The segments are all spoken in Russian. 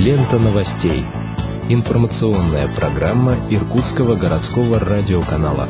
Лента новостей. Информационная программа Иркутского городского радиоканала.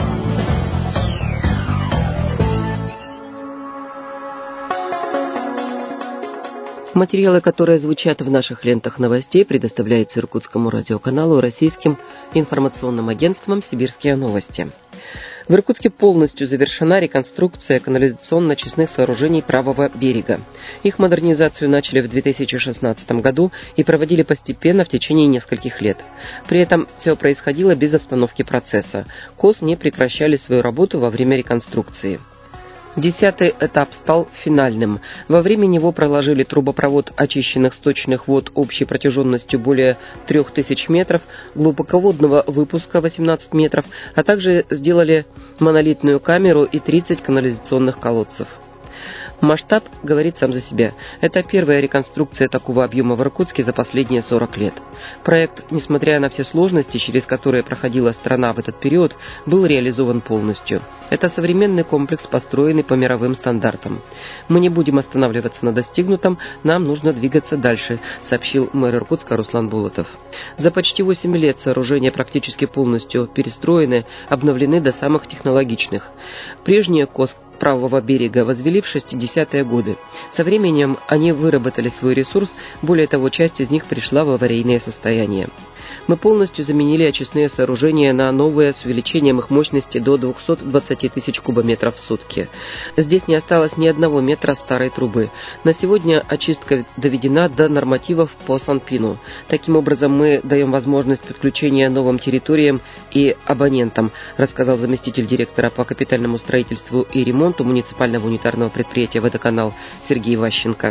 Материалы, которые звучат в наших лентах новостей, предоставляются Иркутскому радиоканалу российским информационным агентством «Сибирские новости». В Иркутске полностью завершена реконструкция канализационно-очистных сооружений правого берега. Их модернизацию начали в 2016 году и проводили постепенно в течение нескольких лет. При этом все происходило без остановки процесса. КОС не прекращали свою работу во время реконструкции. 10-й этап стал финальным. Во время него проложили трубопровод очищенных сточных вод общей протяженностью более 3000 метров, глубоководного выпуска 18 метров, а также сделали монолитную камеру и 30 канализационных колодцев. Масштаб говорит сам за себя. Это первая реконструкция такого объема в Иркутске за последние 40 лет. Проект, несмотря на все сложности, через которые проходила страна в этот период, был реализован полностью. Это современный комплекс, построенный по мировым стандартам. Мы не будем останавливаться на достигнутом, нам нужно двигаться дальше, сообщил мэр Иркутска Руслан Болотов. За почти 8 лет сооружения практически полностью перестроены, обновлены до самых технологичных. Прежние КОС правого берега возвели в 60-е годы. Со временем они выработали свой ресурс, более того, часть из них пришла в аварийное состояние. Мы полностью заменили очистные сооружения на новые с увеличением их мощности до 220 тысяч кубометров в сутки. Здесь не осталось ни одного метра старой трубы. На сегодня очистка доведена до нормативов по Санпину. Таким образом, мы даем возможность подключения новым территориям и абонентам, рассказал заместитель директора по капитальному строительству и ремонту муниципального унитарного предприятия «Водоканал» Сергей Ващенко.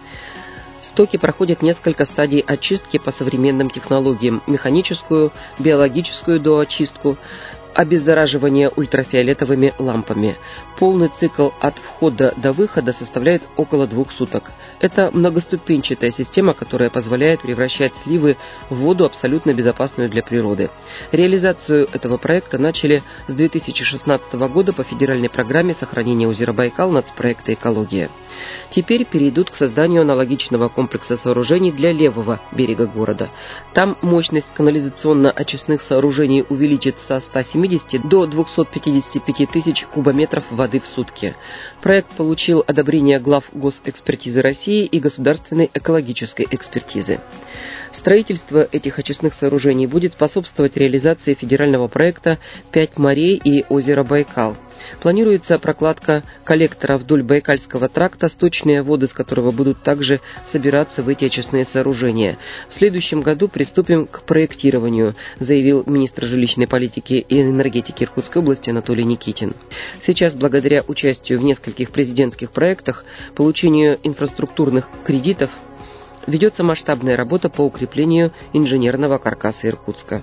Стоки проходят несколько стадий очистки по современным технологиям: механическую, биологическую доочистку, обеззараживание ультрафиолетовыми лампами. Полный цикл от входа до выхода составляет около 2 суток. Это многоступенчатая система, которая позволяет превращать сливы в воду, абсолютно безопасную для природы. Реализацию этого проекта начали с 2016 года по федеральной программе сохранения озера Байкал нацпроекта «Экология». Теперь перейдут к созданию аналогичного комплекса сооружений для левого берега города. Там мощность канализационно-очистных сооружений увеличится со 170 до 255 тысяч кубометров воды в сутки. Проект получил одобрение глав госэкспертизы России и государственной экологической экспертизы. Строительство этих очистных сооружений будет способствовать реализации федерального проекта «5 морей и озеро Байкал». Планируется прокладка коллектора вдоль Байкальского тракта, сточные воды с которого будут также собираться в эти очистные сооружения. В следующем году приступим к проектированию, заявил министр жилищной политики и энергетики Иркутской области Анатолий Никитин. Сейчас, благодаря участию в нескольких президентских проектах, получению инфраструктурных кредитов, ведется масштабная работа по укреплению инженерного каркаса Иркутска.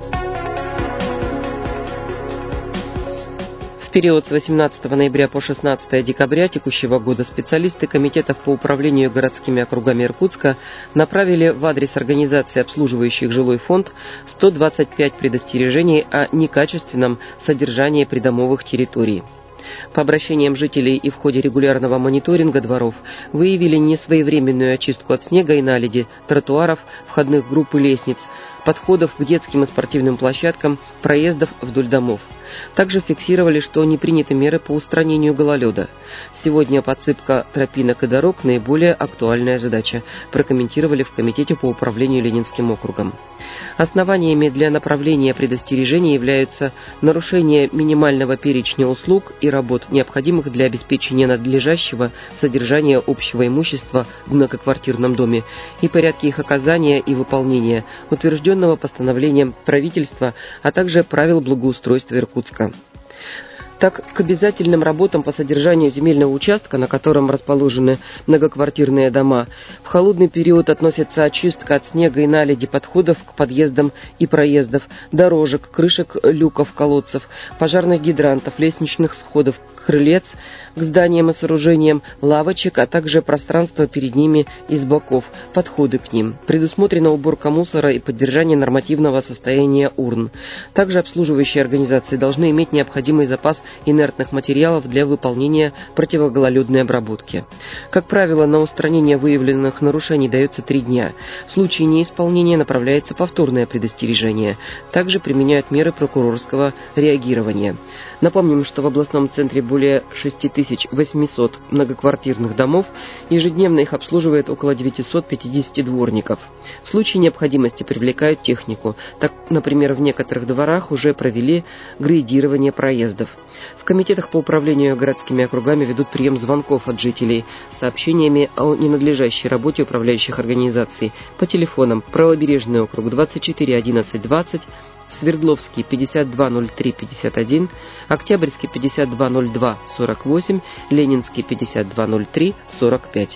В период с 18 ноября по 16 декабря текущего года специалисты комитетов по управлению городскими округами Иркутска направили в адрес организаций, обслуживающих жилой фонд, 125 предостережений о некачественном содержании придомовых территорий. По обращениям жителей и в ходе регулярного мониторинга дворов выявили несвоевременную очистку от снега и наледи, тротуаров, входных групп и лестниц, подходов к детским и спортивным площадкам, проездов вдоль домов. Также фиксировали, что не приняты меры по устранению гололеда. Сегодня подсыпка тропинок и дорог – наиболее актуальная задача, прокомментировали в Комитете по управлению Ленинским округом. Основаниями для направления предостережений являются нарушение минимального перечня услуг и работ, необходимых для обеспечения надлежащего содержания общего имущества в многоквартирном доме, и порядки их оказания и выполнения, утвержденного постановлением правительства, а также правил благоустройства Иркутска. Так, к обязательным работам по содержанию земельного участка, на котором расположены многоквартирные дома, в холодный период относятся очистка от снега и наледи подходов к подъездам и проездов, дорожек, крышек люков, колодцев, пожарных гидрантов, лестничных сходов, крылец, к зданиям и сооружениям лавочек, а также пространство перед ними и с боков, подходы к ним. Предусмотрена уборка мусора и поддержание нормативного состояния урн. Также обслуживающие организации должны иметь необходимый запас инертных материалов для выполнения противогололедной обработки. Как правило, на устранение выявленных нарушений дается 3 дня. В случае неисполнения направляется повторное предостережение. Также применяют меры прокурорского реагирования. Напомним, что в областном центре более 6800 многоквартирных домов, ежедневно их обслуживает около 950 дворников. В случае необходимости привлекают технику. Так, например, в некоторых дворах уже провели грейдирование проездов. В комитетах по управлению городскими округами ведут прием звонков от жителей с сообщениями о ненадлежащей работе управляющих организаций по телефонам: Правобережный округ 24 11 20, Свердловский 5203 51, Октябрьский 5202 48, Ленинский 5203 45.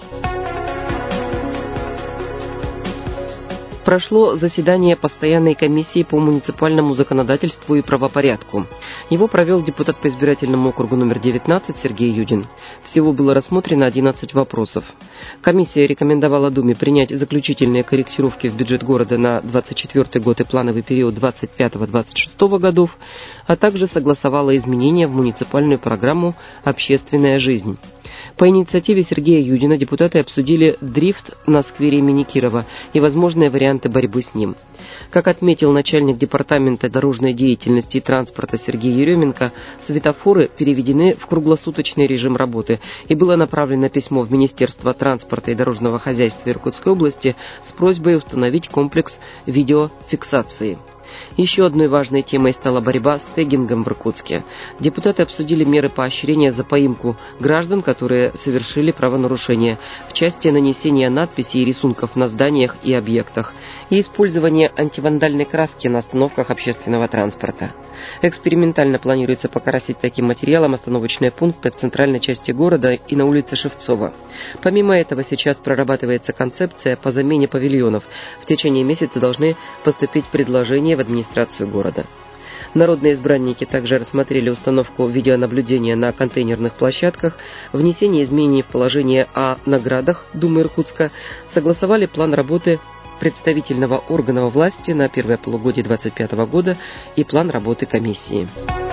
Прошло заседание Постоянной комиссии по муниципальному законодательству и правопорядку. Его провел депутат по избирательному округу номер 19 Сергей Юдин. Всего было рассмотрено 11 вопросов. Комиссия рекомендовала Думе принять заключительные корректировки в бюджет города на 2024 год и плановый период 2025-2026 годов, а также согласовала изменения в муниципальную программу «Общественная жизнь». По инициативе Сергея Юдина депутаты обсудили дрифт на сквере имени Кирова и возможные варианты борьбы с ним. Как отметил начальник департамента дорожной деятельности и транспорта Сергей Еременко, светофоры переведены в круглосуточный режим работы, и было направлено письмо в Министерство транспорта и дорожного хозяйства Иркутской области с просьбой установить комплекс видеофиксации. Еще одной важной темой стала борьба с тегингом в Иркутске. Депутаты обсудили меры поощрения за поимку граждан, которые совершили правонарушения в части нанесения надписей и рисунков на зданиях и объектах, и использования антивандальной краски на остановках общественного транспорта. Экспериментально планируется покрасить таким материалом остановочные пункты в центральной части города и на улице Шевцова. Помимо этого, сейчас прорабатывается концепция по замене павильонов. В течение месяца должны поступить предложения в администрацию города. Народные избранники также рассмотрели установку видеонаблюдения на контейнерных площадках, внесение изменений в положение о наградах Думы Иркутска, согласовали план работы представительного органа власти на первое полугодие 2025 года и план работы комиссии.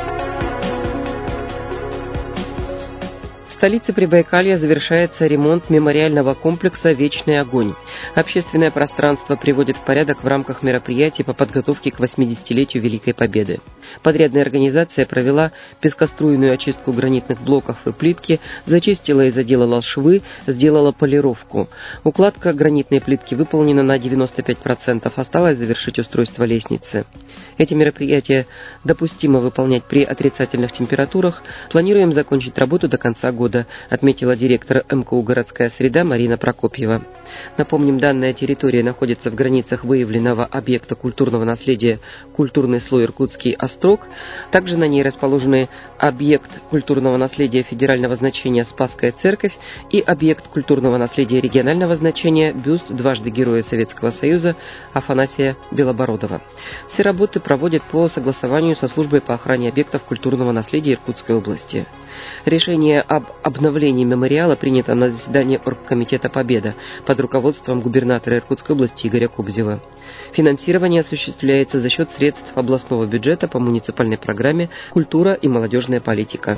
В столице Прибайкалья завершается ремонт мемориального комплекса «Вечный огонь». Общественное пространство приводит в порядок в рамках мероприятий по подготовке к 80-летию Великой Победы. Подрядная организация провела пескоструйную очистку гранитных блоков и плитки, зачистила и заделала швы, сделала полировку. Укладка гранитной плитки выполнена на 95%, осталось завершить устройство лестницы. Эти мероприятия допустимо выполнять при отрицательных температурах. Планируем закончить работу до конца года, отметила директор МКУ «Городская среда» Марина Прокопьева. Напомним, данная территория находится в границах выявленного объекта культурного наследия «Культурный слой Иркутский острог». Также на ней расположены объект культурного наследия федерального значения «Спасская церковь» и объект культурного наследия регионального значения «Бюст дважды Героя Советского Союза» Афанасия Белобородова. Все работы проводят по согласованию со службой по охране объектов культурного наследия Иркутской области. Решение об обновлении мемориала принято на заседании Оргкомитета «Победа» под руководством губернатора Иркутской области Игоря Кобзева. Финансирование осуществляется за счет средств областного бюджета по муниципальной программе «Культура и молодежная политика».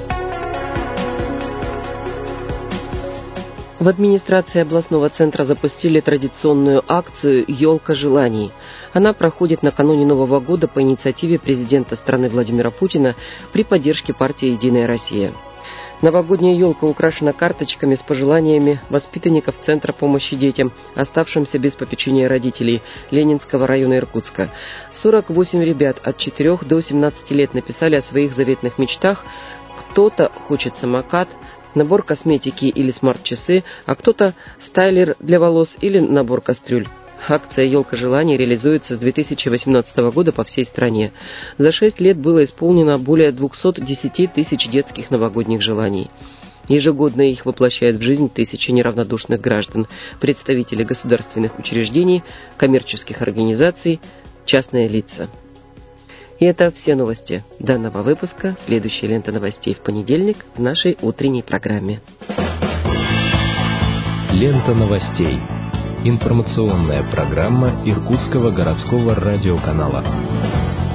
В администрации областного центра запустили традиционную акцию «Елка желаний». Она проходит накануне Нового года по инициативе президента страны Владимира Путина при поддержке партии «Единая Россия». Новогодняя елка украшена карточками с пожеланиями воспитанников Центра помощи детям, оставшимся без попечения родителей Ленинского района Иркутска. 48 ребят от 4 до 17 лет написали о своих заветных мечтах. Кто-то хочет самокат, набор косметики или смарт-часы, а кто-то стайлер для волос или набор кастрюль. Акция «Елка желаний» реализуется с 2018 года по всей стране. За 6 лет было исполнено более 210 тысяч детских новогодних желаний. Ежегодно их воплощают в жизнь тысячи неравнодушных граждан, представители государственных учреждений, коммерческих организаций, частные лица. И это все новости данного выпуска. Следующая лента новостей в понедельник в нашей утренней программе. Лента новостей. Информационная программа Иркутского городского радиоканала.